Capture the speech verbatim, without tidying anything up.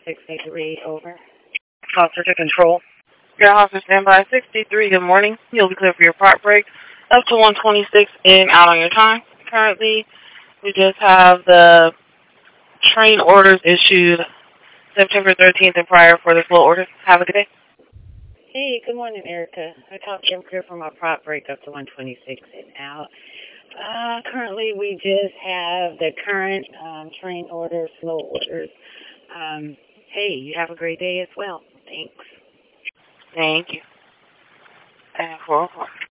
sixty-three, over. Officer to control. Your officer standby sixty-three, good morning. You'll be clear for your park break up to one twenty-six and out on your time. Currently, we just have the train orders issued September thirteenth and prior for the flow orders. Have a good day. Hey, good morning, Erica. I talked to him clear for my prop break up to one twenty-six and out. Uh, currently, we just have the current um, train orders, slow orders. Um, hey, you have a great day as well. Thanks. Thank you. And four o'clock.